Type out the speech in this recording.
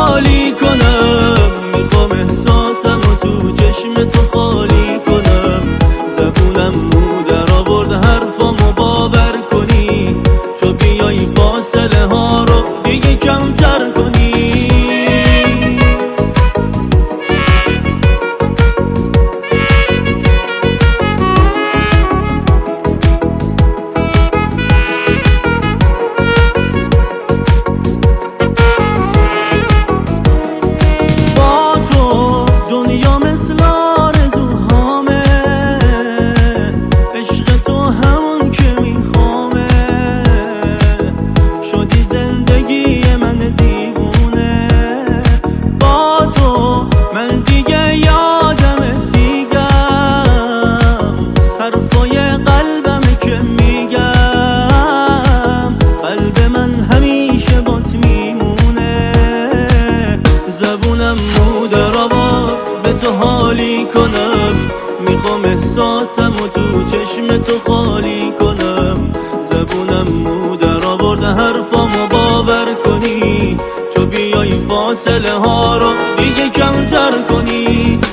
خالی کنم، میخوام احساسم و تو چشم تو خالی کنم. زبونم مو در آورد حرفامو باور کنی، تو بیای فاصله ها رو دیگه کمتر کنی. زبونم مو در آورد به تو حالی کنم، میخوام احساسم و تو چشم تو خالی کنم. زبونم مو در آورد حرفامو باور کنی، تو بیای فاصله ها رو دیگه کمتر کنی.